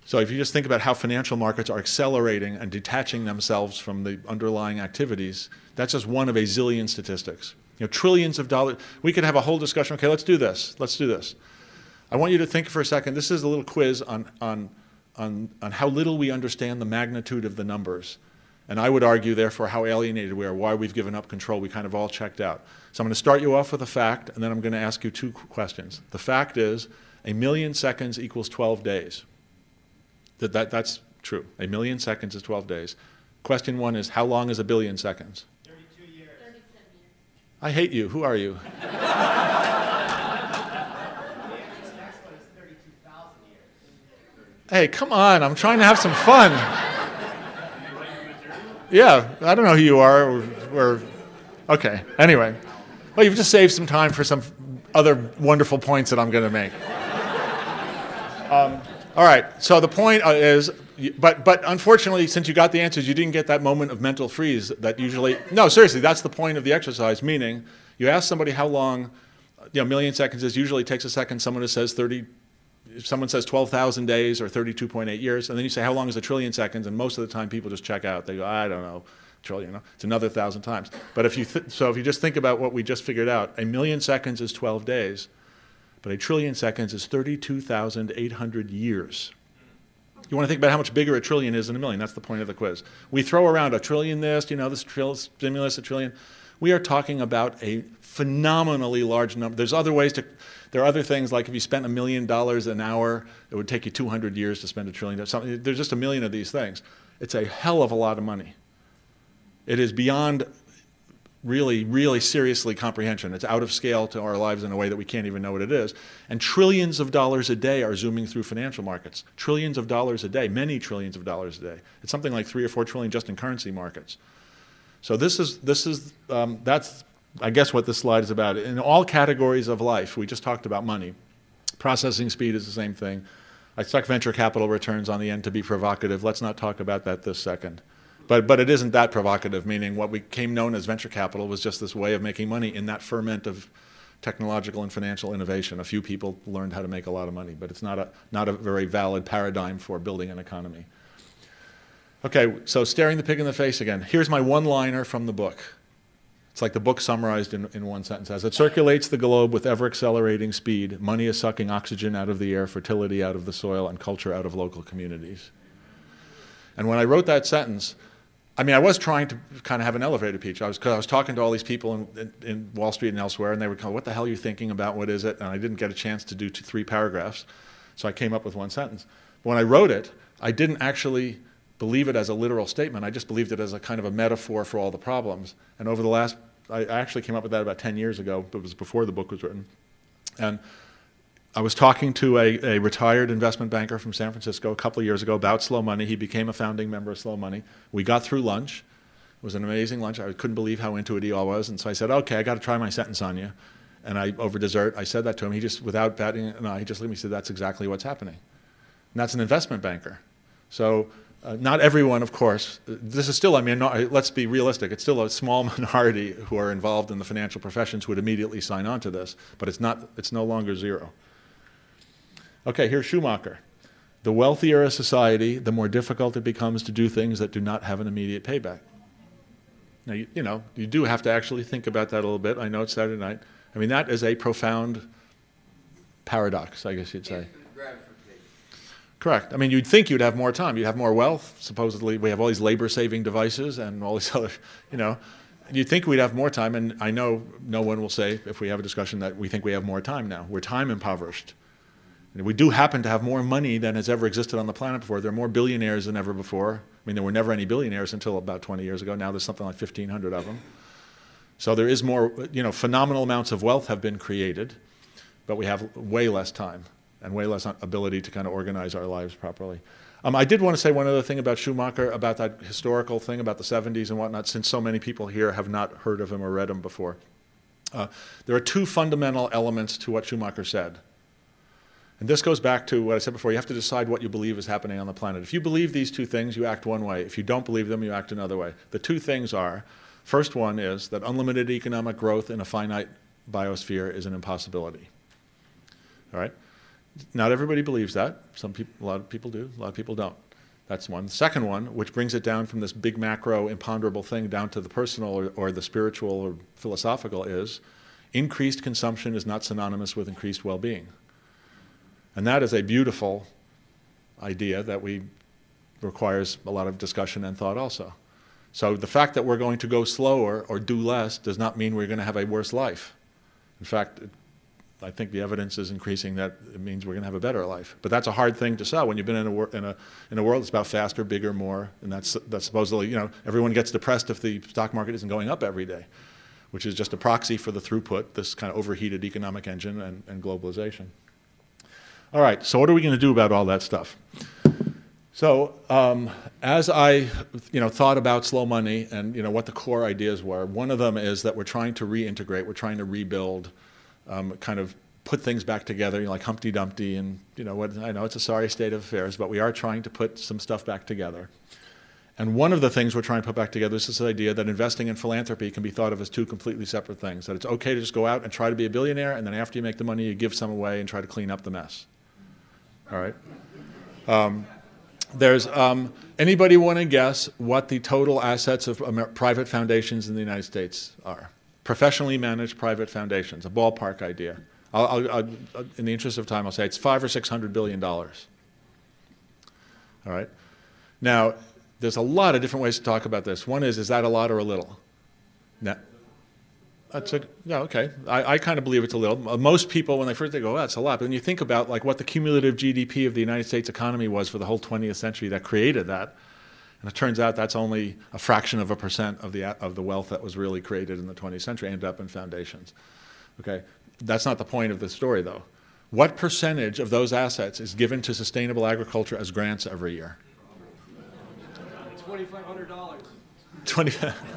So if you just think about how financial markets are accelerating and detaching themselves from the underlying activities, that's just one of a zillion statistics. Trillions of dollars. We could have a whole discussion. Okay, let's do this. Let's do this. I want you to think for a second. This is a little quiz on how little we understand the magnitude of the numbers. And I would argue, therefore, how alienated we are, why we've given up control. We kind of all checked out. So I'm going to start you off with a fact, and then I'm going to ask you two questions. The fact is, 1,000,000 seconds equals 12 days. That's true. 1,000,000 seconds is 12 days. Question one is, how long is 1,000,000,000 seconds? 32 years. 37 years. I hate you. Who are you? The next one is 32,000 years. Hey, come on. I'm trying to have some fun. Yeah, I don't know who you are. Okay, anyway. Well, you've just saved some time for some other wonderful points that I'm going to make. All right, so the point is, but unfortunately, since you got the answers, you didn't get that moment of mental freeze that usually, no, seriously, that's the point of the exercise, meaning you ask somebody how long, 1,000,000 seconds is, usually takes a second, someone says 12,000 days or 32.8 years, and then you say, how long is 1,000,000,000 seconds? And most of the time, people just check out. They go, I don't know, trillion, it's another 1,000 times. But if you just think about what we just figured out, 1,000,000 seconds is 12 days, but 1,000,000,000 seconds is 32,800 years. You want to think about how much bigger 1,000,000,000 is than 1,000,000. That's the point of the quiz. We throw around a trillion this, this stimulus, a trillion. We are talking about a phenomenally large number. There are other things like if you spent $1 million an hour, it would take you 200 years to spend $1 trillion. There's just 1,000,000 of these things. It's a hell of a lot of money. It is beyond really, really seriously comprehension. It's out of scale to our lives in a way that we can't even know what it is. And trillions of dollars a day are zooming through financial markets. Trillions of dollars a day, many trillions of dollars a day. It's something like 3 or 4 trillion just in currency markets. So that's, I guess, what this slide is about. In all categories of life, we just talked about money. Processing speed is the same thing. I stuck venture capital returns on the end to be provocative. Let's not talk about that this second. But it isn't that provocative, meaning what became known as venture capital was just this way of making money in that ferment of technological and financial innovation. A few people learned how to make a lot of money, but it's not a very valid paradigm for building an economy. Okay, so staring the pig in the face again. Here's my one-liner from the book. It's like the book summarized in one sentence. As it circulates the globe with ever-accelerating speed, money is sucking oxygen out of the air, fertility out of the soil, and culture out of local communities. And when I wrote that sentence, I was trying to kind of have an elevator pitch. I was talking to all these people in Wall Street and elsewhere, and they would go, what the hell are you thinking about? What is it? And I didn't get a chance to do 3 paragraphs, so I came up with one sentence. But when I wrote it, I didn't actually believe it as a literal statement. I just believed it as a kind of a metaphor for all the problems. And I actually came up with that about 10 years ago, but it was before the book was written. And I was talking to a retired investment banker from San Francisco a couple of years ago about Slow Money. He became a founding member of Slow Money. We got through lunch. It was an amazing lunch. I couldn't believe how into it he all was. And so I said, okay, I got to try my sentence on you. And over dessert, I said that to him. He just, without batting an eye, he just looked at me and said, that's exactly what's happening. And that's an investment banker. So not everyone, of course. This is still, let's be realistic. It's still a small minority who are involved in the financial professions who would immediately sign on to this. But it's no longer zero. Okay, here's Schumacher. The wealthier a society, the more difficult it becomes to do things that do not have an immediate payback. Now, you do have to actually think about that a little bit. I know it's Saturday night. That is a profound paradox, I guess you'd say. Correct. You'd think you'd have more time. You'd have more wealth. Supposedly, we have all these labor-saving devices and all these other, You'd think we'd have more time, and I know no one will say, if we have a discussion, that we think we have more time now. We're time impoverished. We do happen to have more money than has ever existed on the planet before. There are more billionaires than ever before. There were never any billionaires until about 20 years ago. Now there's something like 1,500 of them. So there is more, phenomenal amounts of wealth have been created, but we have way less time and way less ability to kind of organize our lives properly. I did want to say one other thing about Schumacher, about that historical thing about the 70s and whatnot, since so many people here have not heard of him or read him before. There are 2 fundamental elements to what Schumacher said. And this goes back to what I said before. You have to decide what you believe is happening on the planet. If you believe these 2 things, you act one way. If you don't believe them, you act another way. The 2 things are, first one is that unlimited economic growth in a finite biosphere is an impossibility. All right? Not everybody believes that. A lot of people do, a lot of people don't. That's one. The second one, which brings it down from this big macro imponderable thing down to the personal or the spiritual or philosophical, is increased consumption is not synonymous with increased well-being. And that is a beautiful idea that requires a lot of discussion and thought also. So the fact that we're going to go slower or do less does not mean we're going to have a worse life. In fact, I think the evidence is increasing that it means we're going to have a better life. But that's a hard thing to sell when you've been in a world that's about faster, bigger, more, and that's supposedly, everyone gets depressed if the stock market isn't going up every day, which is just a proxy for the throughput, this kind of overheated economic engine and globalization. All right, so what are we going to do about all that stuff? So as I thought about slow money and what the core ideas were, one of them is that we're trying to reintegrate, we're trying to rebuild, kind of put things back together, like Humpty Dumpty, and I know it's a sorry state of affairs, but we are trying to put some stuff back together. And one of the things we're trying to put back together is this idea that investing in philanthropy can be thought of as two completely separate things, that it's okay to just go out and try to be a billionaire, and then after you make the money, you give some away and try to clean up the mess. All right? There's anybody want to guess what the total assets of private foundations in the United States are? Professionally managed private foundations, a ballpark idea. I'll, in the interest of time, I'll say it's $500 or $600 billion. All right. Now, there's a lot of different ways to talk about this. One is that a lot or a little? No. Okay. I kind of believe it's a little. Most people, when they first go, oh, that's a lot. But when you think about what the cumulative GDP of the United States economy was for the whole 20th century that created that, and it turns out that's only a fraction of a percent of the wealth that was really created in the 20th century ended up in foundations. Okay, that's not the point of the story, though. What percentage of those assets is given to sustainable agriculture as grants every year? $2,500. 20.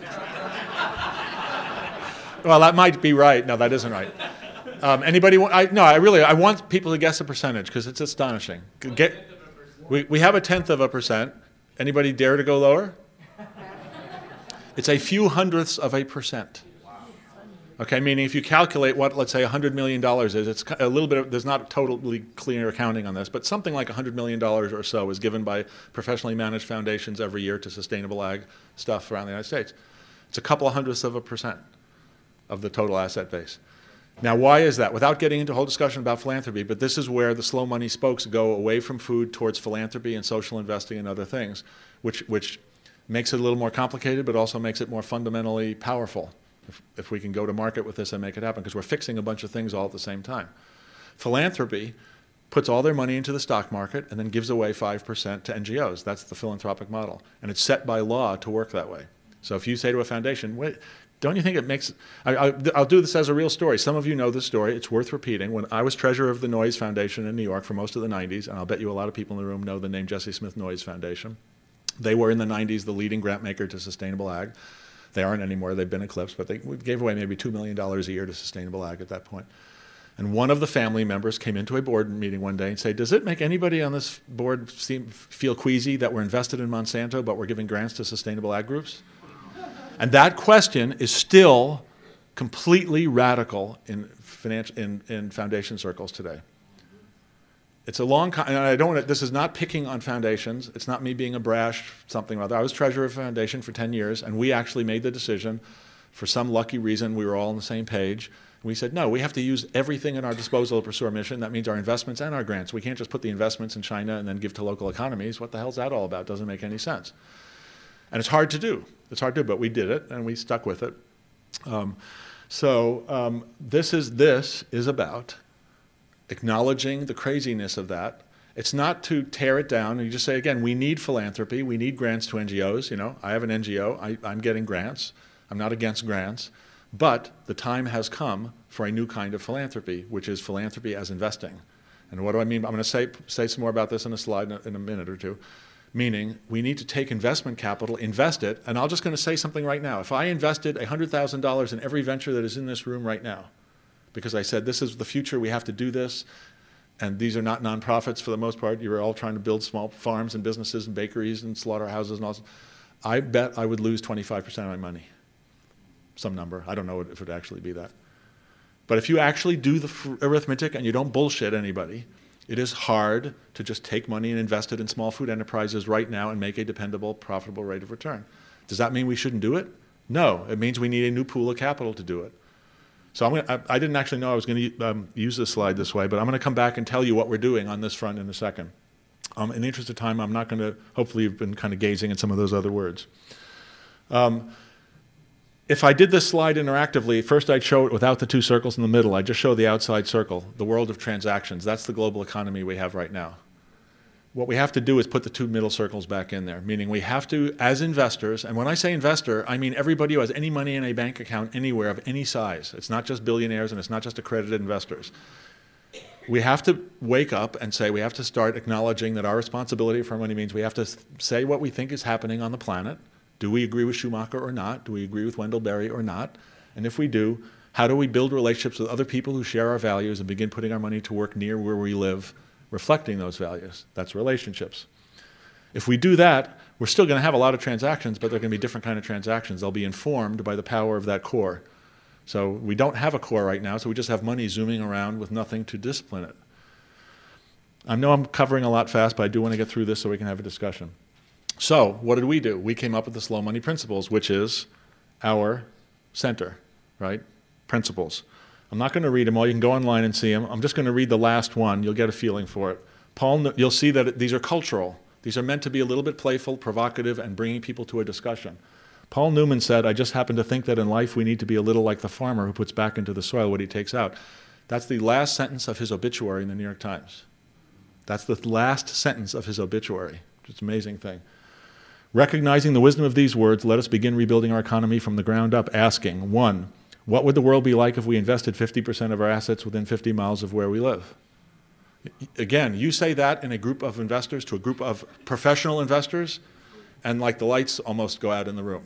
Well, that might be right. No, that isn't right. Anybody? I want people to guess a percentage because it's astonishing. We have 0.1%. Anybody dare to go lower? It's a few hundredths of a percent. Okay, meaning if you calculate what, let's say, $100 million is, it's a little bit there's not totally clear accounting on this, but something like $100 million or so is given by professionally managed foundations every year to sustainable ag stuff around the United States. It's a couple of hundredths of a percent of the total asset base. Now, why is that? Without getting into a whole discussion about philanthropy, but this is where the slow money spokes go away from food towards philanthropy and social investing and other things, which makes it a little more complicated, but also makes it more fundamentally powerful if we can go to market with this and make it happen, because we're fixing a bunch of things all at the same time. Philanthropy puts all their money into the stock market and then gives away 5% to NGOs. That's the philanthropic model. And it's set by law to work that way. So if you say to a foundation, wait, don't you think it makes... I'll do this as a real story. Some of you know this story. It's worth repeating. When I was treasurer of the Noyes Foundation in New York for most of the 90s, and I'll bet you a lot of people in the room know the name Jesse Smith Noyes Foundation. They were in the 90s the leading grant maker to sustainable ag. They aren't anymore. They've been eclipsed, but we gave away maybe $2 million a year to sustainable ag at that point. And one of the family members came into a board meeting one day and said, does it make anybody on this board feel queasy that we're invested in Monsanto, but we're giving grants to sustainable ag groups? And that question is still completely radical in foundation circles today. It's a long, and I don't want to, this is not picking on foundations. It's not me being a brash something or other. I was treasurer of a foundation for 10 years, and we actually made the decision, for some lucky reason, we were all on the same page. We said, no, we have to use everything at our disposal to pursue our mission. That means our investments and our grants. We can't just put the investments in China and then give to local economies. What the hell's that all about? Doesn't make any sense. And it's hard to do. It's hard to do, but we did it, and we stuck with it. This is about acknowledging the craziness of that. It's not to tear it down. And you just say, again, we need philanthropy. We need grants to NGOs. You know, I have an NGO. I'm getting grants. I'm not against grants. But the time has come for a new kind of philanthropy, which is philanthropy as investing. And what do I mean? I'm going to say some more about this in a slide in a minute or two. Meaning, we need to take investment capital, invest it, and I'm just going to say something right now. If I invested $100,000 in every venture that is in this room right now, because I said this is the future, we have to do this, and these are not nonprofits for the most part, you're all trying to build small farms and businesses and bakeries and slaughterhouses and all this, I bet I would lose 25% of my money. Some number. I don't know if it would actually be that. But if you actually do the arithmetic and you don't bullshit anybody, It is hard to just take money and invest it in small food enterprises right now and make a dependable, profitable rate of return. Does that mean we shouldn't do it? No, it means we need a new pool of capital to do it. So I didn't actually know I was going to use this slide this way, but I'm going to come back and tell you what we're doing on this front in a second. In the interest of time, I'm not going to, hopefully you've been kind of gazing at some of those other words. If I did this slide interactively, first I'd show it without the two circles in the middle. I'd just show the outside circle, the world of transactions. That's the global economy we have right now. What we have to do is put the two middle circles back in there, meaning we have to, as investors, and when I say investor, I mean everybody who has any money in a bank account anywhere of any size. It's not just billionaires and it's not just accredited investors. We have to wake up and say we have to start acknowledging that our responsibility for money means we have to say what we think is happening on the planet. Do we agree with Schumacher or not? Do we agree with Wendell Berry or not? And if we do, how do we build relationships with other people who share our values and begin putting our money to work near where we live, reflecting those values? That's relationships. If we do that, we're still going to have a lot of transactions, but they're going to be different kind of transactions. They'll be informed by the power of that core. So we don't have a core right now, so we just have money zooming around with nothing to discipline it. I know I'm covering a lot fast, but I do want to get through this so we can have a discussion. So what did we do? We came up with the slow money principles, which is our center, right? Principles. I'm not going to read them all. You can go online and see them. I'm just going to read the last one. You'll get a feeling for it. You'll see that these are cultural. These are meant to be a little bit playful, provocative, and bringing people to a discussion. Paul Newman said, I just happen to think that in life we need to be a little like the farmer who puts back into the soil what he takes out. That's the last sentence of his obituary in the New York Times. That's the last sentence of his obituary. It's an amazing thing. Recognizing the wisdom of these words, let us begin rebuilding our economy from the ground up, asking, 1, what would the world be like if we invested 50% of our assets within 50 miles of where we live? Again, you say that in a group of investors to a group of professional investors, and like the lights almost go out in the room.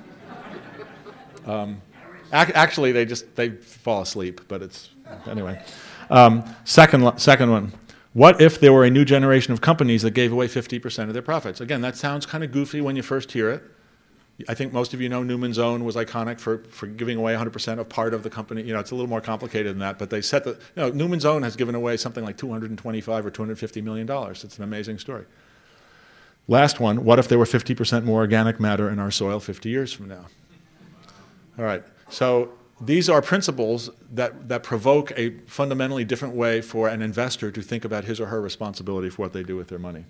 Actually, they fall asleep, but it's, anyway. Second one. What if there were a new generation of companies that gave away 50% of their profits? Again, that sounds kind of goofy when you first hear it. I think most of you know Newman's Own was iconic for giving away 100% of part of the company. It's a little more complicated than that, but they set Newman's Own has given away something like $225 or $250 million. It's an amazing story. Last one, what if there were 50% more organic matter in our soil 50 years from now? All right, so these are principles that provoke a fundamentally different way for an investor to think about his or her responsibility for what they do with their money.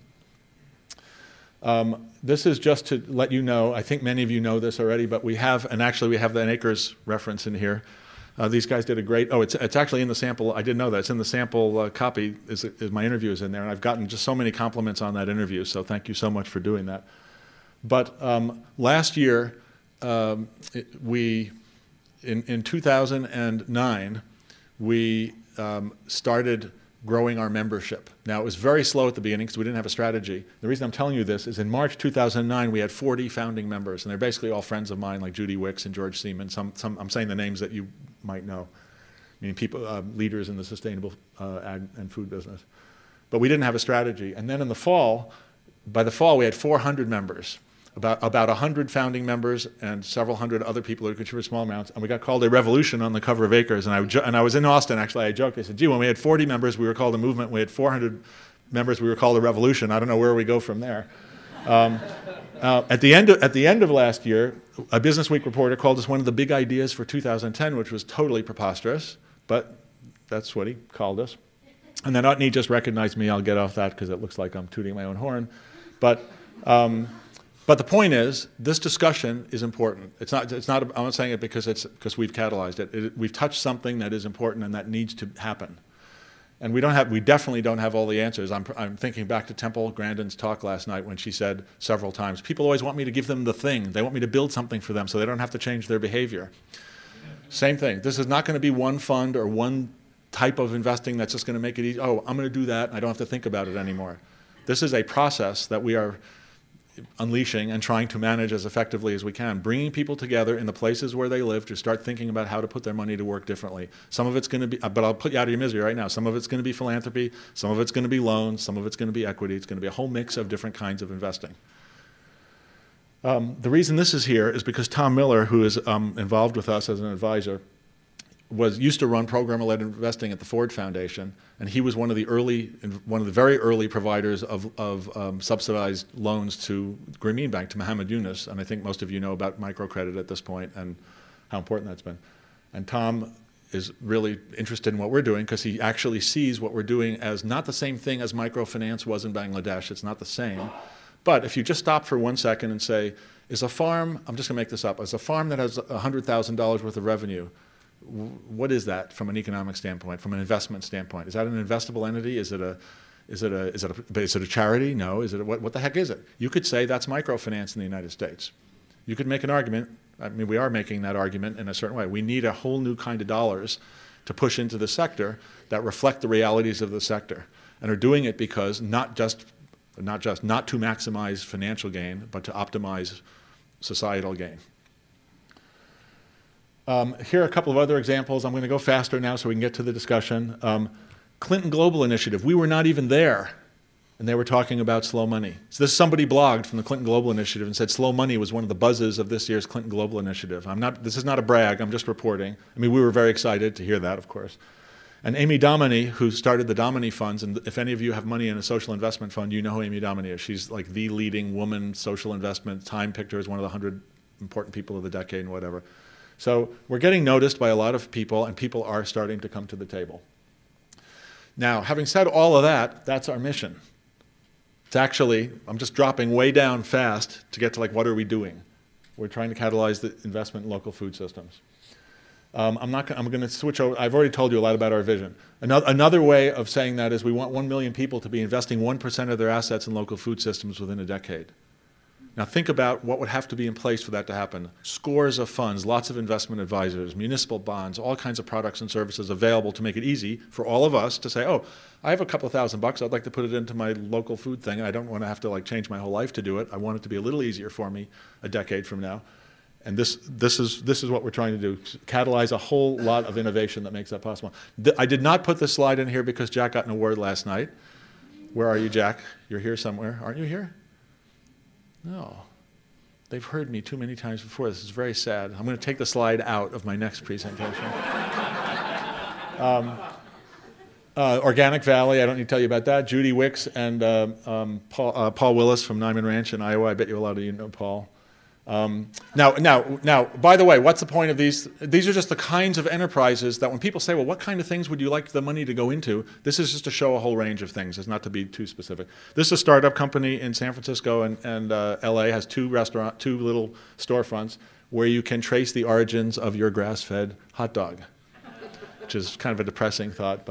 This is just to let you know, I think many of you know this already, but we have the Akers reference in here. These guys did a great, it's actually in the sample, I didn't know that, it's in the sample copy, my interview is in there, and I've gotten just so many compliments on that interview, so thank you so much for doing that. But last year, in 2009, we started growing our membership. Now, it was very slow at the beginning because we didn't have a strategy. The reason I'm telling you this is in March 2009, we had 40 founding members, and they're basically all friends of mine, like Judy Wicks and George Seaman. I'm saying the names that you might know, meaning people, leaders in the sustainable ag and food business. But we didn't have a strategy. And then by the fall, we had 400 members. About 100 founding members and several hundred other people who contribute small amounts, and we got called a revolution on the cover of Akers. And I was in Austin, actually. I joked. I said, gee, when we had 40 members, we were called a movement. When we had 400 members, we were called a revolution. I don't know where we go from there. At the end of last year, a Business Week reporter called us one of the big ideas for 2010, which was totally preposterous, but that's what he called us. And then Utney just recognized me. I'll get off that because it looks like I'm tooting my own horn. But the point is, this discussion is important. I'm not saying it because we've catalyzed it. We've touched something that is important and that needs to happen. And we definitely don't have all the answers. I'm thinking back to Temple Grandin's talk last night when she said several times, people always want me to give them the thing. They want me to build something for them so they don't have to change their behavior. Same thing. This is not going to be one fund or one type of investing that's just going to make it easy. Oh, I'm going to do that. I don't have to think about it anymore. This is a process that we are unleashing and trying to manage as effectively as we can, bringing people together in the places where they live to start thinking about how to put their money to work differently. Some of it's going to be, but I'll put you out of your misery right now, some of it's going to be philanthropy, some of it's going to be loans, some of it's going to be equity, it's going to be a whole mix of different kinds of investing. The reason this is here is because Tom Miller, who is involved with us as an advisor, used to run programmer-led investing at the Ford Foundation, and he was one of the very early providers of subsidized loans to Grameen Bank, to Muhammad Yunus, and I think most of you know about microcredit at this point and how important that's been. And Tom is really interested in what we're doing because he actually sees what we're doing as not the same thing as microfinance was in Bangladesh. It's not the same. But if you just stop for 1 second and say, is a farm, I'm just going to make this up, is a farm that has $100,000 worth of revenue, what is that from an economic standpoint, from an investment standpoint? Is that an investable entity? Is it a charity? No. What the heck is it? You could say that's microfinance in the United States. You could make an argument. I mean, we are making that argument in a certain way. We need a whole new kind of dollars to push into the sector that reflect the realities of the sector, and are doing it because not to maximize financial gain, but to optimize societal gain. Here are a couple of other examples. I'm going to go faster now so we can get to the discussion. Clinton Global Initiative. We were not even there, and they were talking about slow money. So somebody blogged from the Clinton Global Initiative and said slow money was one of the buzzes of this year's Clinton Global Initiative. This is not a brag. I'm just reporting. I mean, we were very excited to hear that, of course. And Amy Dominy, who started the Dominy Funds, and if any of you have money in a social investment fund, you know who Amy Dominy is. She's like the leading woman social investment. Time picked her as one of the 100 important people of the decade and whatever. So we're getting noticed by a lot of people, and people are starting to come to the table. Now, having said all of that, that's our mission. It's actually, I'm just dropping way down fast to get to like, what are we doing? We're trying to catalyze the investment in local food systems. I'm going to switch over. I've already told you a lot about our vision. Another way of saying that is we want 1 million people to be investing 1% of their assets in local food systems within a decade. Now think about what would have to be in place for that to happen. Scores of funds, lots of investment advisors, municipal bonds, all kinds of products and services available to make it easy for all of us to say, oh, I have a couple of $1,000, I'd like to put it into my local food thing, and I don't want to have to like change my whole life to do it. I want it to be a little easier for me a decade from now. And this is what we're trying to do, catalyze a whole lot of innovation that makes that possible. I did not put this slide in here because Jack got an award last night. Where are you, Jack? You're here somewhere. Aren't you here? No. They've heard me too many times before. This is very sad. I'm going to take the slide out of my next presentation. Organic Valley, I don't need to tell you about that. Judy Wicks and Paul Willis from Nyman Ranch in Iowa. I bet you a lot of you know Paul. Now, by the way, what's the point of these? These are just the kinds of enterprises that when people say, well, what kind of things would you like the money to go into? This is just to show a whole range of things. It's not to be too specific. This is a startup company in San Francisco and LA, has two little storefronts where you can trace the origins of your grass-fed hot dog, which is kind of a depressing thought,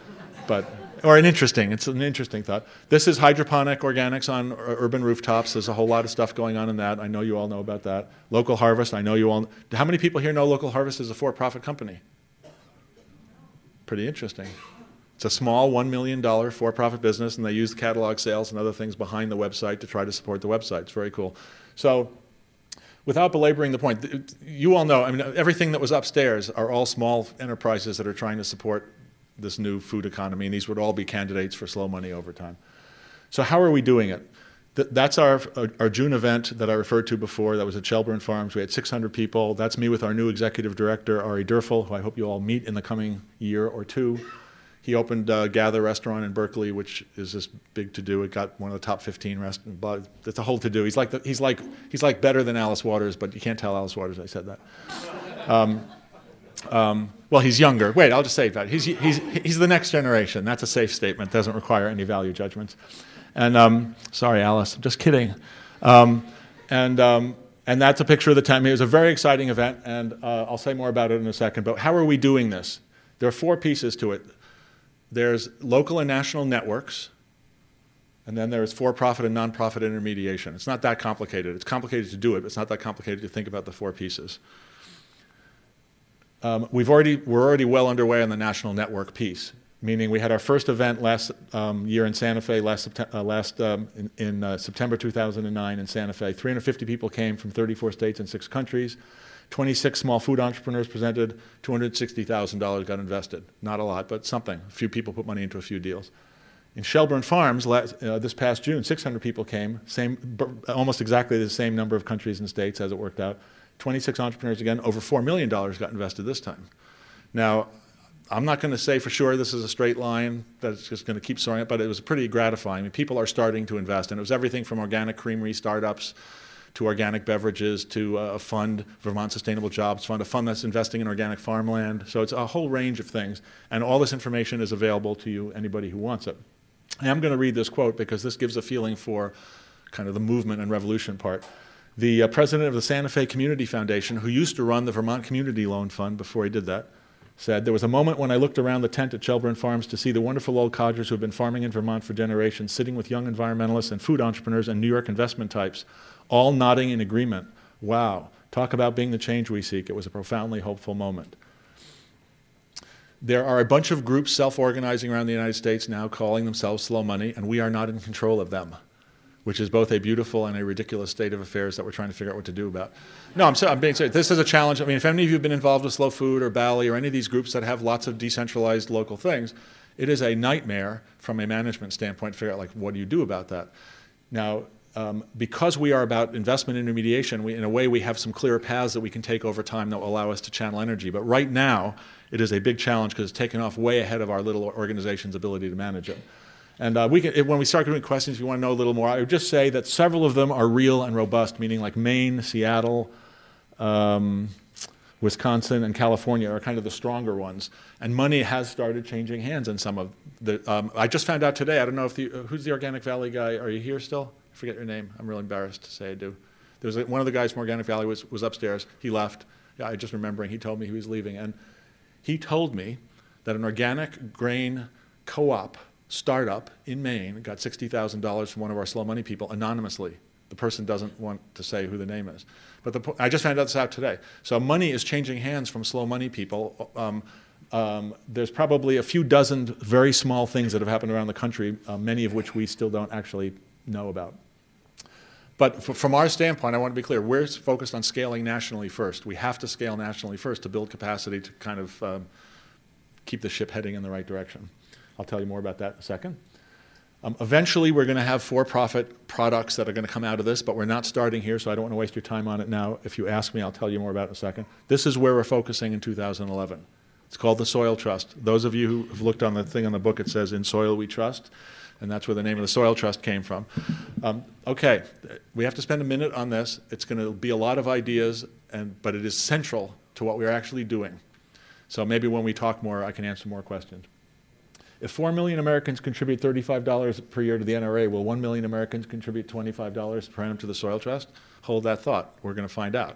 it's an interesting thought. This is hydroponic organics on urban rooftops. There's a whole lot of stuff going on in that. I know you all know about that. Local Harvest, I know you all. How many people here know Local Harvest is a for-profit company? Pretty interesting. It's a small $1 million for-profit business, and they use the catalog sales and other things behind the website to try to support the website. It's very cool. So without belaboring the point, you all know, I mean, everything that was upstairs are all small enterprises that are trying to support this new food economy, and these would all be candidates for slow money over time. So how are we doing it? That's our June event that I referred to before. That was at Shelburne Farms. We had 600 people. That's me with our new executive director, Ari Durfel, who I hope you all meet in the coming year or two. He opened Gather Restaurant in Berkeley, which is this big to-do. It got one of the top 15 restaurants. It's a whole to-do. He's like better than Alice Waters, but you can't tell Alice Waters I said that. Well, he's younger. Wait, I'll just say that. He's the next generation. That's a safe statement. Doesn't require any value judgments. And sorry, Alice, I'm just kidding. And that's a picture of the time. It was a very exciting event, and I'll say more about it in a second. But how are we doing this? There are 4 pieces to it. There's local and national networks, and then there's for-profit and non-profit intermediation. It's not that complicated. It's complicated to do it, but it's not that complicated to think about the 4 pieces. We're already well underway on the national network piece, meaning we had our first event last year in Santa Fe, in September 2009 in Santa Fe. 350 people came from 34 states and 6 countries. 26 small food entrepreneurs presented. $260,000 got invested. Not a lot, but something. A few people put money into a few deals. In Shelburne Farms, this past June, 600 people came, almost exactly the same number of countries and states as it worked out. 26 entrepreneurs again, over $4 million got invested this time. Now, I'm not going to say for sure this is a straight line that's just going to keep soaring up, but it was pretty gratifying. I mean, people are starting to invest, and it was everything from organic creamery startups to organic beverages to a fund, Vermont Sustainable Jobs Fund, a fund that's investing in organic farmland. So it's a whole range of things, and all this information is available to you, anybody who wants it. And I'm going to read this quote because this gives a feeling for kind of the movement and revolution part. The president of the Santa Fe Community Foundation, who used to run the Vermont Community Loan Fund before he did that, said, "There was a moment when I looked around the tent at Shelburne Farms to see the wonderful old codgers who have been farming in Vermont for generations, sitting with young environmentalists and food entrepreneurs and New York investment types, all nodding in agreement. Wow, talk about being the change we seek. It was a profoundly hopeful moment." There are a bunch of groups self-organizing around the United States now calling themselves Slow Money, and we are not in control of them, which is both a beautiful and a ridiculous state of affairs that we're trying to figure out what to do about. No, I'm being serious. This is a challenge. I mean, if any of you have been involved with Slow Food or Bally or any of these groups that have lots of decentralized local things, it is a nightmare from a management standpoint to figure out, like, what do you do about that? Now, because we are about investment intermediation, in a way we have some clearer paths that we can take over time that will allow us to channel energy. But right now, it is a big challenge because it's taken off way ahead of our little organization's ability to manage it. And when we start doing questions, if you want to know a little more, I would just say that several of them are real and robust, meaning like Maine, Seattle, Wisconsin, and California are kind of the stronger ones. And money has started changing hands in some of the... I just found out today, I don't know if who's the Organic Valley guy? Are you here still? I forget your name. I'm really embarrassed to say I do. There was one of the guys from Organic Valley was upstairs. He left. Yeah, I just remembering. He told me he was leaving. And he told me that an organic grain co-op startup in Maine got $60,000 from one of our Slow Money people anonymously. The person doesn't want to say who the name is. But I just found this out today. So money is changing hands from Slow Money people. There's probably a few dozen very small things that have happened around the country, many of which we still don't actually know about. But from our standpoint, I want to be clear, we're focused on scaling nationally first. We have to scale nationally first to build capacity to kind of keep the ship heading in the right direction. I'll tell you more about that in a second. Eventually, we're going to have for-profit products that are going to come out of this, but we're not starting here, so I don't want to waste your time on it now. If you ask me, I'll tell you more about it in a second. This is where we're focusing in 2011. It's called the Soil Trust. Those of you who have looked on the thing on the book, it says, "In Soil We Trust," and that's where the name of the Soil Trust came from. Okay, we have to spend a minute on this. It's going to be a lot of ideas, but it is central to what we're actually doing. So maybe when we talk more, I can answer more questions. If 4 million Americans contribute $35 per year to the NRA, will 1 million Americans contribute $25 per annum to the Soil Trust? Hold that thought. We're going to find out.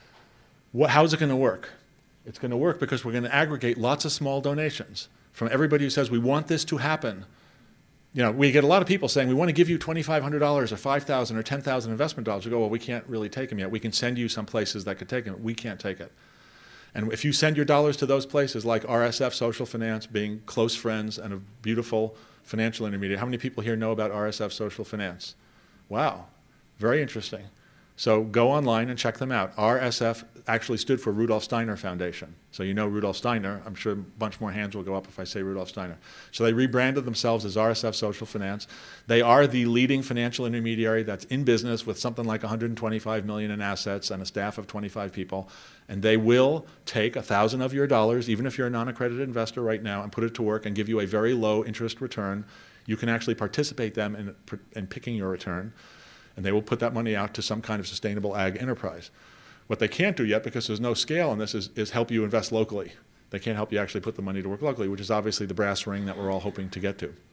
How is it going to work? It's going to work because we're going to aggregate lots of small donations from everybody who says, we want this to happen. You know, we get a lot of people saying, we want to give you $2,500 or $5,000 or $10,000 investment dollars. We go, well, we can't really take them yet. We can send you some places that could take them. We can't take it. And if you send your dollars to those places like RSF Social Finance, being close friends and a beautiful financial intermediary, how many people here know about RSF Social Finance? Wow, very interesting. So go online and check them out. RSF actually stood for Rudolf Steiner Foundation. So you know Rudolf Steiner. I'm sure a bunch more hands will go up if I say Rudolf Steiner. So they rebranded themselves as RSF Social Finance. They are the leading financial intermediary that's in business with something like $125 million in assets and a staff of 25 people. And they will take 1,000 of your dollars, even if you're a non-accredited investor right now, and put it to work and give you a very low interest return. You can actually participate them in picking your return. And they will put that money out to some kind of sustainable ag enterprise. What they can't do yet, because there's no scale on this, is help you invest locally. They can't help you actually put the money to work locally, which is obviously the brass ring that we're all hoping to get to.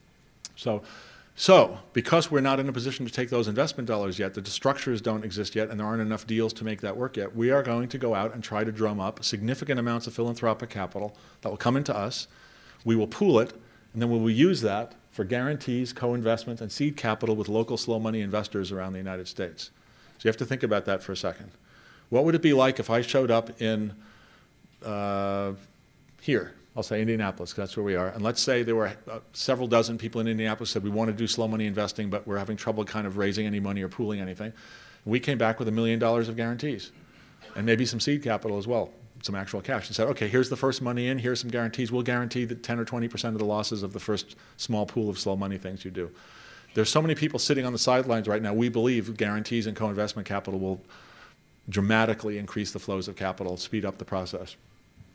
So because we're not in a position to take those investment dollars yet, the structures don't exist yet, and there aren't enough deals to make that work yet, we are going to go out and try to drum up significant amounts of philanthropic capital that will come into us. We will pool it, and then we will use that for guarantees, co-investments, and seed capital with local slow money investors around the United States. So you have to think about that for a second. What would it be like if I showed up in here, I'll say Indianapolis, because that's where we are, and let's say there were several dozen people in Indianapolis said we want to do slow money investing, but we're having trouble kind of raising any money or pooling anything. We came back with $1 million of guarantees, and maybe some seed capital as well, some actual cash, and said, okay, here's the first money in, here's some guarantees. We'll guarantee that 10 or 20% of the losses of the first small pool of slow money things you do. There's so many people sitting on the sidelines right now. We believe guarantees and co-investment capital will dramatically increase the flows of capital, speed up the process.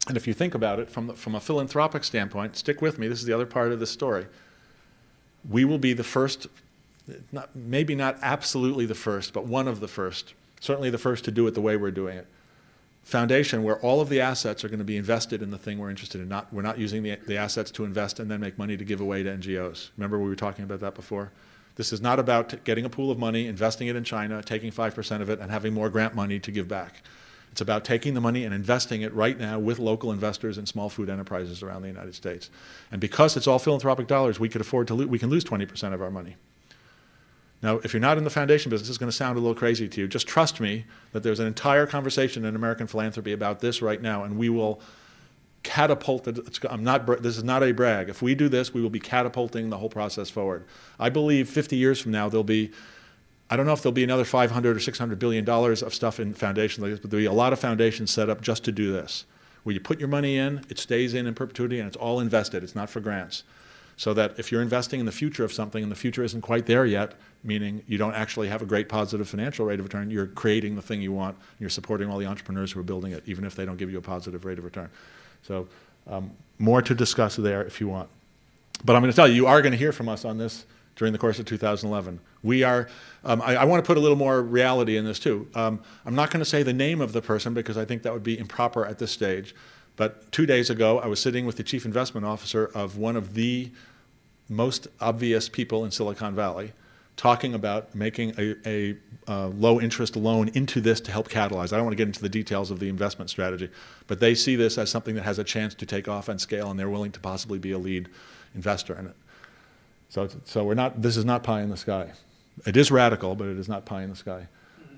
And if you think about it from a philanthropic standpoint, stick with me, this is the other part of the story. We will be the first, maybe not absolutely the first, but one of the first, certainly the first to do it the way we're doing it. Foundation where all of the assets are going to be invested in the thing we're interested in. We're not using the assets to invest and then make money to give away to NGOs. Remember we were talking about that before? This is not about getting a pool of money, investing it in China, taking 5% of it, and having more grant money to give back. It's about taking the money and investing it right now with local investors and small food enterprises around the United States. And because it's all philanthropic dollars, we can lose 20% of our money. Now, if you're not in the foundation business, it's going to sound a little crazy to you. Just trust me that there's an entire conversation in American philanthropy about this right now, and we will catapult it. This is not a brag. If we do this, we will be catapulting the whole process forward. I believe 50 years from now, I don't know if there'll be another $500 or $600 billion of stuff in foundations like this, but there'll be a lot of foundations set up just to do this, where you put your money in, it stays in perpetuity, and it's all invested. It's not for grants. So that if you're investing in the future of something and the future isn't quite there yet, meaning you don't actually have a great positive financial rate of return, you're creating the thing you want, and you're supporting all the entrepreneurs who are building it, even if they don't give you a positive rate of return. So more to discuss there if you want. But I'm going to tell you, you are going to hear from us on this during the course of 2011. We are, I want to put a little more reality in this too. I'm not going to say the name of the person because I think that would be improper at this stage. But 2 days ago, I was sitting with the chief investment officer of one of the most obvious people in Silicon Valley, talking about making a low-interest loan into this to help catalyze. I don't want to get into the details of the investment strategy, but they see this as something that has a chance to take off and scale, and they're willing to possibly be a lead investor in it. So we're not. This is not pie in the sky. It is radical, but it is not pie in the sky.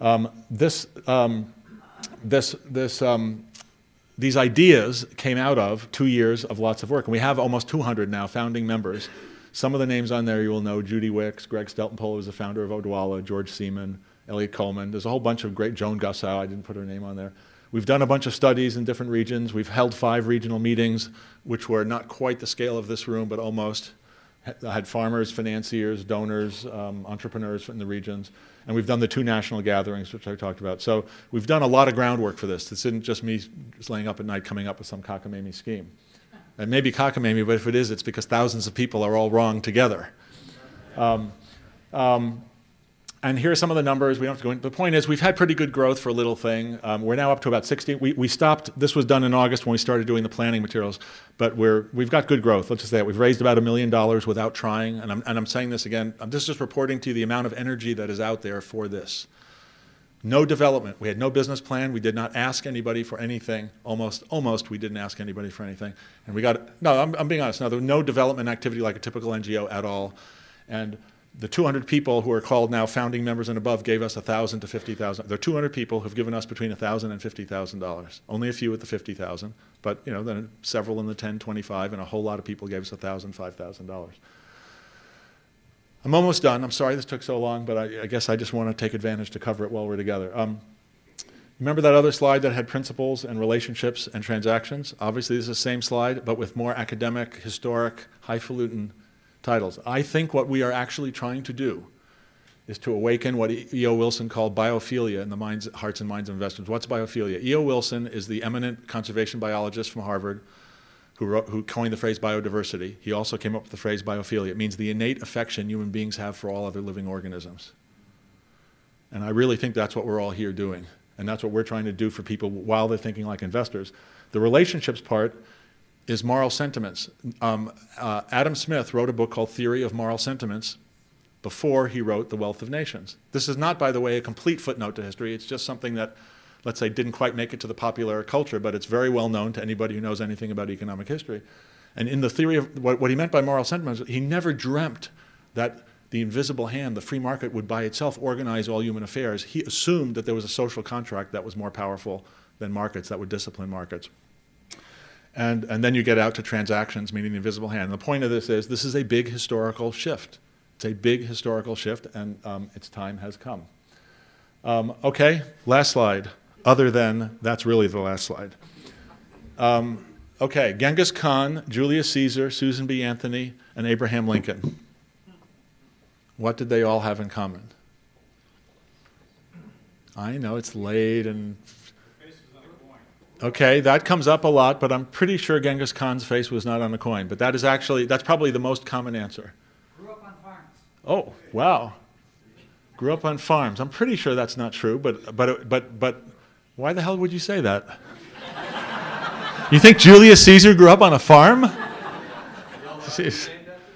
These ideas came out of 2 years of lots of work, and we have almost 200 now founding members. Some of the names on there you will know: Judy Wicks, Greg Steltenpole, who's the founder of Odwalla, George Seaman, Elliot Coleman. There's a whole bunch of great, Joan Gussow, I didn't put her name on there. We've done a bunch of studies in different regions. We've held 5 regional meetings, which were not quite the scale of this room, but almost. I had farmers, financiers, donors, entrepreneurs in the regions. And we've done the 2 national gatherings, which I talked about. So we've done a lot of groundwork for this. This isn't just me just laying up at night coming up with some cockamamie scheme. It may be cockamamie, but if it is, it's because thousands of people are all wrong together. And here are some of the numbers. We don't have to go into. The point is, we've had pretty good growth for a little thing. We're now up to about 60. We stopped. This was done in August when we started doing the planning materials. But we've got good growth. Let's just say that. We've raised about $1 million without trying. And I'm saying this again. I'm just reporting to you the amount of energy that is out there for this. No development. We had no business plan. We did not ask anybody for anything. Almost we didn't ask anybody for anything. And we got, no, I'm being honest. No, there was no development activity like a typical NGO at all. And the 200 people who are called now founding members and above gave us $1,000 to $50,000. There are 200 people who've given us between $1,000 and $50,000. Only a few at the $50,000, but then several in the 10, 25, and a whole lot of people gave us $1,000, $5,000. I'm almost done. I'm sorry this took so long, but I guess I just want to take advantage to cover it while we're together. Remember that other slide that had principles and relationships and transactions? Obviously, this is the same slide, but with more academic, historic, highfalutin titles. I think what we are actually trying to do is to awaken what E.O. Wilson called biophilia in the hearts and minds of investors. What's biophilia? E.O. Wilson is the eminent conservation biologist from Harvard who coined the phrase biodiversity. He also came up with the phrase biophilia. It means the innate affection human beings have for all other living organisms. And I really think that's what we're all here doing. And that's what we're trying to do for people while they're thinking like investors. The relationships part is moral sentiments. Adam Smith wrote a book called Theory of Moral Sentiments before he wrote The Wealth of Nations. This is not, by the way, a complete footnote to history. It's just something that, let's say, didn't quite make it to the popular culture, but it's very well known to anybody who knows anything about economic history. And in the theory of what he meant by moral sentiments, he never dreamt that the invisible hand, the free market, would by itself organize all human affairs. He assumed that there was a social contract that was more powerful than markets, that would discipline markets. And then you get out to transactions, meaning the invisible hand. And the point of this is a big historical shift. It's a big historical shift, and its time has come. Okay, last slide. Other than, that's really the last slide. Okay, Genghis Khan, Julius Caesar, Susan B. Anthony, and Abraham Lincoln. What did they all have in common? I know, it's late and... Okay, that comes up a lot, but I'm pretty sure Genghis Khan's face was not on the coin. But that's probably the most common answer. Grew up on farms. Oh, wow. Grew up on farms. I'm pretty sure that's not true, but why the hell would you say that? You think Julius Caesar grew up on a farm? Jeez.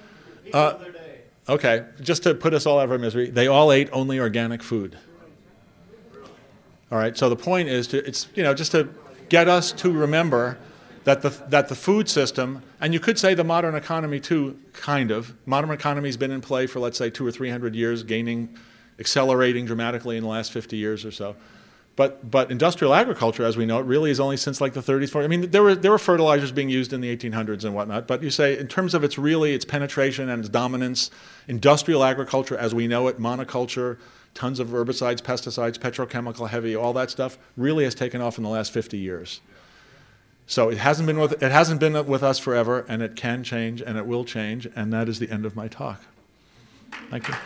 Okay, just to put us all out of our misery, they all ate only organic food. All right, so the point is just to get us to remember that the food system, and you could say the modern economy too, kind of. Modern economy's been in play for, let's say, 200 or 300 years, accelerating dramatically in the last 50 years or so. But industrial agriculture, as we know it, really is only since like the 30s, 40s. I mean, there were fertilizers being used in the 1800s and whatnot, but you say in terms of its penetration and its dominance, industrial agriculture as we know it, monoculture, tons of herbicides, pesticides, petrochemical heavy, all that stuff, really has taken off in the last 50 years. So it hasn't been with us forever, and it can change, and it will change, and that is the end of my talk. Thank you.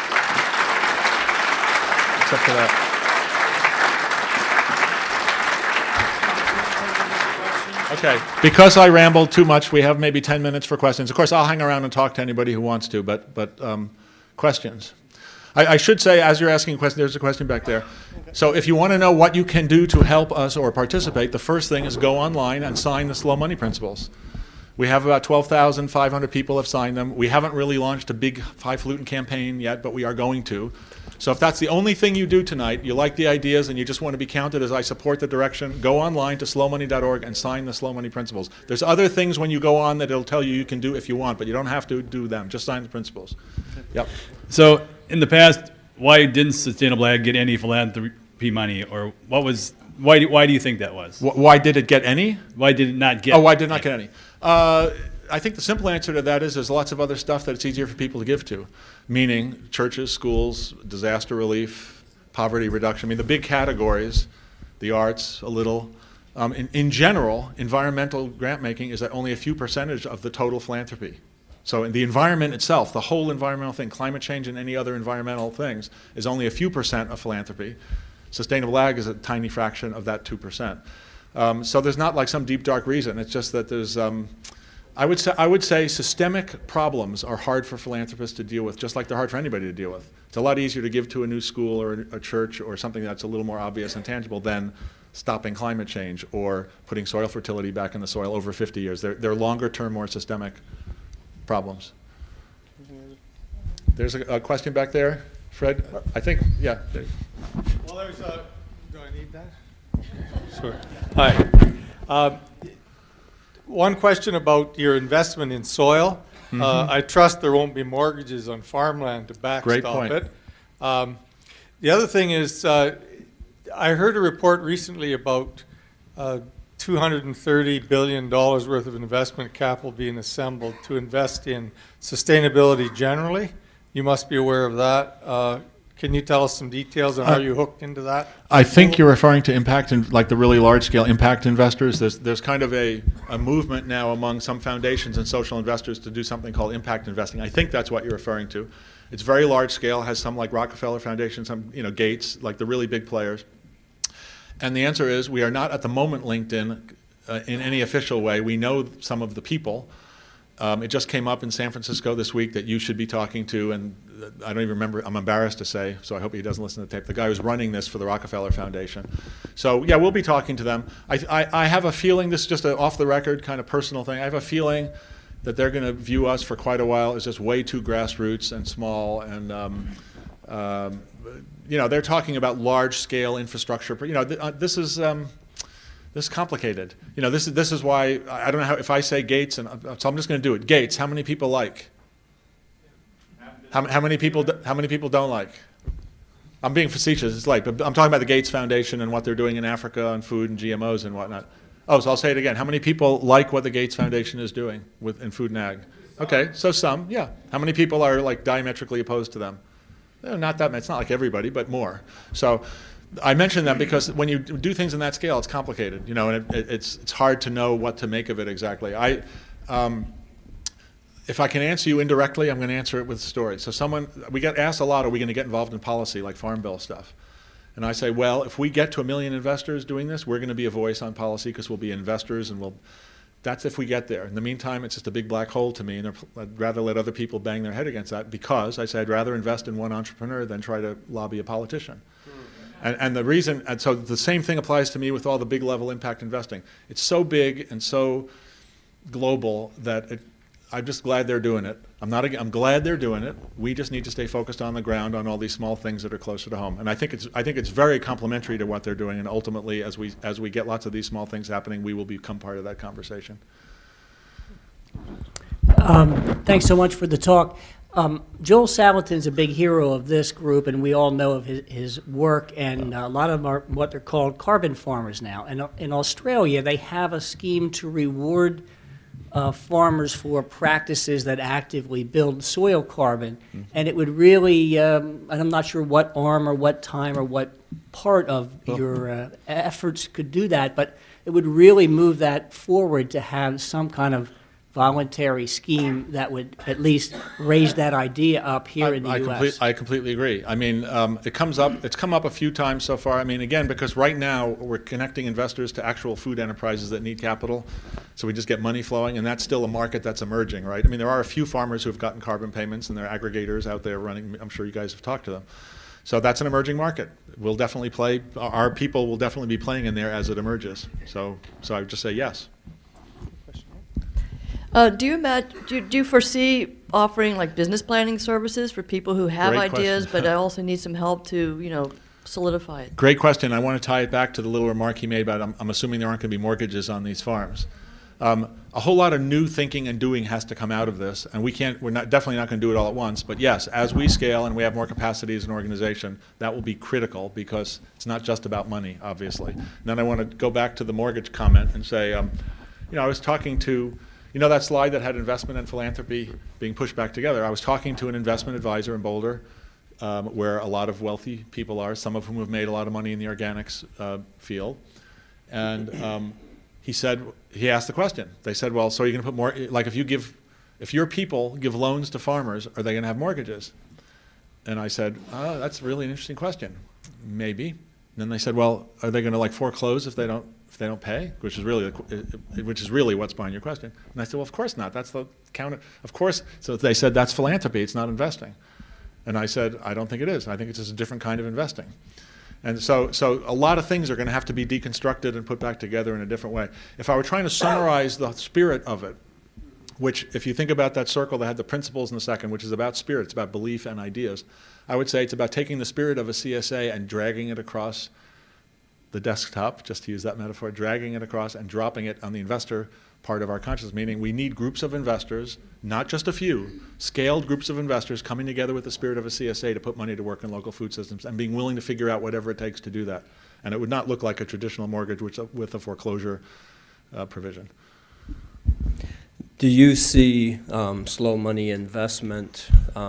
Except for that. Okay, because I rambled too much, we have maybe 10 minutes for questions. Of course, I'll hang around and talk to anybody who wants to, but questions. I should say, as you're asking a question, there's a question back there. So if you want to know what you can do to help us or participate, the first thing is go online and sign the Slow Money Principles. We have about 12,500 people have signed them. We haven't really launched a big highfalutin campaign yet, but we are going to. So if that's the only thing you do tonight, you like the ideas and you just want to be counted as I support the direction, go online to slowmoney.org and sign the Slow Money Principles. There's other things when you go on that it'll tell you can do if you want, but you don't have to do them. Just sign the principles. Yep. So in the past, why didn't Sustainable Ag get any philanthropy money, or why do you think that was? Why did it get any? Why did it not get? Oh, why did it not get any? I think the simple answer to that is there's lots of other stuff that it's easier for people to give to, meaning churches, schools, disaster relief, poverty reduction. I mean, the big categories, the arts, a little. In general, environmental grant making is at only a few percentage of the total philanthropy. So in the environment itself, the whole environmental thing, climate change and any other environmental things, is only a few percent of philanthropy. Sustainable ag is a tiny fraction of that 2%. So there's not like some deep, dark reason. It's just that there's, I would say systemic problems are hard for philanthropists to deal with, just like they're hard for anybody to deal with. It's a lot easier to give to a new school or a church or something that's a little more obvious and tangible than stopping climate change or putting soil fertility back in the soil over 50 years. They're longer term, more systemic problems. There's a question back there, Fred? I think, yeah. Well, there's a, do I need that? Sure. Hi. One question about your investment in soil. I trust there won't be mortgages on farmland to backstop it. The other thing is, I heard a report recently about $230 billion worth of investment capital being assembled to invest in sustainability generally. You must be aware of that. Can you tell us some details on how you hooked into that? I think you're referring to impact, like the really large-scale impact investors. There's kind of a movement now among some foundations and social investors to do something called impact investing. I think that's what you're referring to. It's very large-scale, has some like Rockefeller Foundation, some Gates, like the really big players. And the answer is we are not at the moment linked in any official way. We know some of the people. It just came up in San Francisco this week that you should be talking to, and I don't even remember, I'm embarrassed to say, so I hope he doesn't listen to the tape, the guy who's running this for the Rockefeller Foundation. So yeah, we'll be talking to them. I have a feeling, this is just an off-the-record kind of personal thing, I have a feeling that they're going to view us for quite a while as just way too grassroots and small, and they're talking about large-scale infrastructure. This is complicated. This is why I don't know how, if I say Gates, and so I'm just going to do it. Gates, how many people like? How many people don't like? I'm being facetious. It's like, but I'm talking about the Gates Foundation and what they're doing in Africa on food and GMOs and whatnot. Oh, so I'll say it again. How many people like what the Gates Foundation is doing in food and ag? Okay, so some, yeah. How many people are like diametrically opposed to them? Not that many. It's not like everybody, but more. So I mention that because when you do things in that scale, it's complicated, and it's hard to know what to make of it exactly. If I can answer you indirectly, I'm going to answer it with a story. So we get asked a lot, are we going to get involved in policy, like farm bill stuff? And I say, well, if we get to 1 million investors doing this, we're going to be a voice on policy because we'll be investors, and that's if we get there. In the meantime, it's just a big black hole to me, and I'd rather let other people bang their head against that, because I say I'd rather invest in one entrepreneur than try to lobby a politician. And the reason, and so the same thing applies to me with all the big level impact investing. It's so big and so global that I'm just glad they're doing it. I'm glad they're doing it. We just need to stay focused on the ground on all these small things that are closer to home. And I think it's very complementary to what they're doing. And ultimately, as we get lots of these small things happening, we will become part of that conversation. Thanks so much for the talk. Joel Salatin's a big hero of this group, and we all know of his work, and a lot of them are what they're called carbon farmers now. And in Australia, they have a scheme to reward farmers for practices that actively build soil carbon. And it would really, and I'm not sure what arm or what time or what part of your efforts could do that, but it would really move that forward to have some kind of voluntary scheme that would at least raise that idea up here in the U.S. I completely agree. I mean, it's come up a few times so far. I mean, again, because right now we're connecting investors to actual food enterprises that need capital, so we just get money flowing, and that's still a market that's emerging, right? I mean, there are a few farmers who have gotten carbon payments, and they're aggregators out there running. I'm sure you guys have talked to them. So that's an emerging market. We'll definitely play. Our people will definitely be playing in there as it emerges. So I would just say yes. Do you foresee offering like business planning services for people who have Great ideas question. but also need some help to solidify it? Great question. I want to tie it back to the little remark he made about I'm assuming there aren't going to be mortgages on these farms. A whole lot of new thinking and doing has to come out of this, and we're definitely not going to do it all at once. But yes, as we scale and we have more capacity as an organization, that will be critical, because it's not just about money, obviously. And then I want to go back to the mortgage comment and say, I was talking to. You know that slide that had investment and philanthropy being pushed back together? I was talking to an investment advisor in Boulder, where a lot of wealthy people are, some of whom have made a lot of money in the organics field. And he asked the question. They said, well, so you're going to put more, like if your people give loans to farmers, are they going to have mortgages? And I said, oh, that's really an interesting question. Maybe. And then they said, well, are they going to foreclose if they don't pay, which is really what's behind your question. And I said, well, of course not. That's the counter. Of course. So they said that's philanthropy. It's not investing. And I said, I don't think it is. I think it's just a different kind of investing. And so a lot of things are going to have to be deconstructed and put back together in a different way. If I were trying to summarize the spirit of it, which if you think about that circle that had the principles in the second, which is about spirit, it's about belief and ideas, I would say it's about taking the spirit of a CSA and dragging it across the desktop, just to use that metaphor, dragging it across and dropping it on the investor part of our consciousness, meaning we need groups of investors, not just a few, scaled groups of investors coming together with the spirit of a CSA to put money to work in local food systems and being willing to figure out whatever it takes to do that. And it would not look like a traditional mortgage with a foreclosure provision. Do you see slow money investment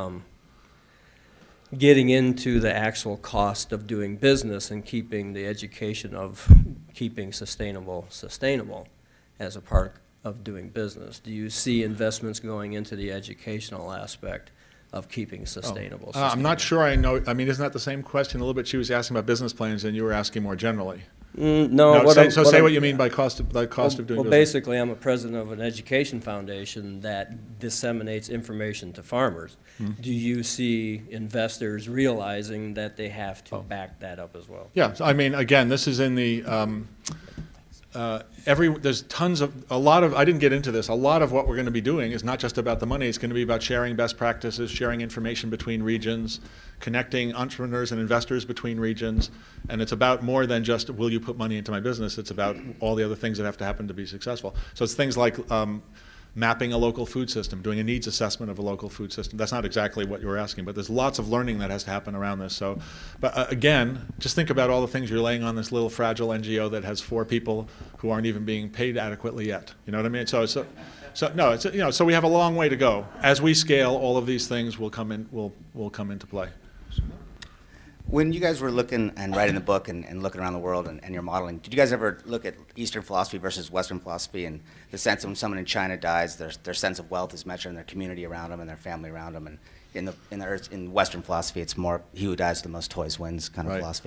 getting into the actual cost of doing business and keeping the education of keeping sustainable as a part of doing business? Do you see investments going into the educational aspect of keeping sustainable? I'm not sure I know. I mean, isn't that the same question a little bit? She was asking about business plans and you were asking more generally. No. Say what you mean by cost of doing business. Well, basically, I'm a president of an education foundation that disseminates information to farmers. Do you see investors realizing that they have to back that up as well? Yeah, I mean, again, this is in the there's I didn't get into this. A lot of what we're going to be doing is not just about the money. It's going to be about sharing best practices, sharing information between regions, connecting entrepreneurs and investors between regions. And it's about more than just, will you put money into my business? It's about all the other things that have to happen to be successful. So it's things like mapping a local food system, doing a needs assessment of a local food system. That's not exactly what you were asking, but there's lots of learning that has to happen around this. So, but again, just think about all the things you're laying on this little fragile NGO that has 4 people who aren't even being paid adequately yet. You know what I mean? So we have a long way to go. As we scale, all of these things will come into play. When you guys were looking and writing the book and looking around the world and your modeling, did you guys ever look at Eastern philosophy versus Western philosophy and the sense that when someone in China dies, their sense of wealth is measured in their community around them and their family around them? And in Western philosophy, it's more he who dies with the most toys wins kind of philosophy.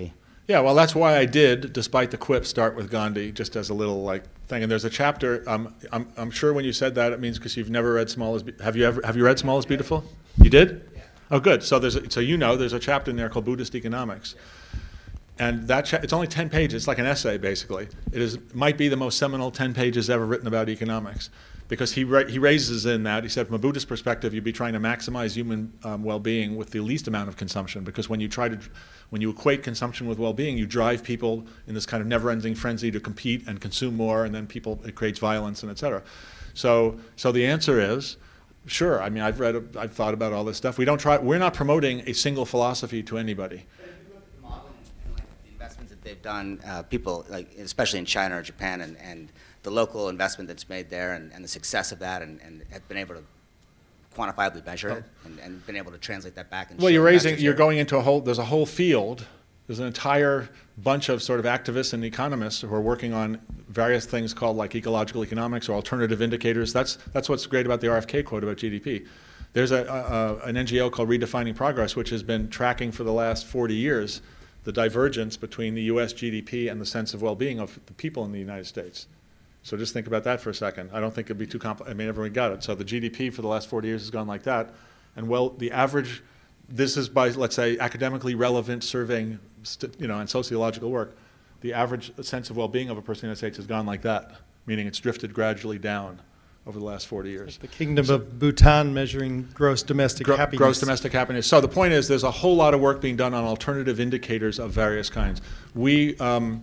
Yeah, well, that's why I did, despite the quip, start with Gandhi, just as a little like thing. And there's a chapter. I'm sure when you said that, it means because you've never read Small is. Have you read Small is Beautiful? You did? Yeah. Oh, good. So there's a chapter in there called Buddhist Economics, and that it's only 10 pages. It's like an essay, basically. Might be the most seminal 10 pages ever written about economics. Because he raises in that, he said, from a Buddhist perspective, you'd be trying to maximize human well-being with the least amount of consumption. Because when you equate consumption with well-being, you drive people in this kind of never-ending frenzy to compete and consume more, and then it creates violence and et cetera. So the answer is, sure. I mean, I've thought about all this stuff. We're not promoting a single philosophy to anybody. But if you look at the model and like the investments that they've done, people like especially in China or Japan, and the local investment that's made there, and the success of that, and have been able to quantifiably measure it, and been able to translate that back. And Well, you're going into there's a whole field. There's an entire bunch of sort of activists and economists who are working on various things called like ecological economics or alternative indicators. That's what's great about the RFK quote about GDP. There's an NGO called Redefining Progress, which has been tracking for the last 40 years the divergence between the U.S. GDP and the sense of well-being of the people in the United States. So just think about that for a second. I don't think it'd be too complicated. I mean, everyone got it. So the GDP for the last 40 years has gone like that. And the average, this is by, let's say, academically relevant surveying, and sociological work. The average sense of well-being of a person in the United States has gone like that, meaning it's drifted gradually down over the last 40 years. The Kingdom of Bhutan measuring gross domestic happiness. Gross domestic happiness. So the point is there's a whole lot of work being done on alternative indicators of various kinds. We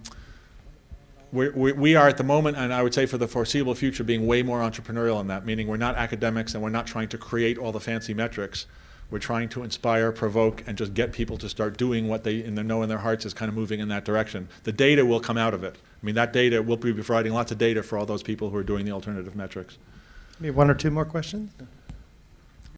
are at the moment, and I would say for the foreseeable future, being way more entrepreneurial in that, meaning we're not academics and we're not trying to create all the fancy metrics. We're trying to inspire, provoke, and just get people to start doing what they know in their hearts is kind of moving in that direction. The data will come out of it. I mean, that data, we'll be providing lots of data for all those people who are doing the alternative metrics. Maybe one or two more questions?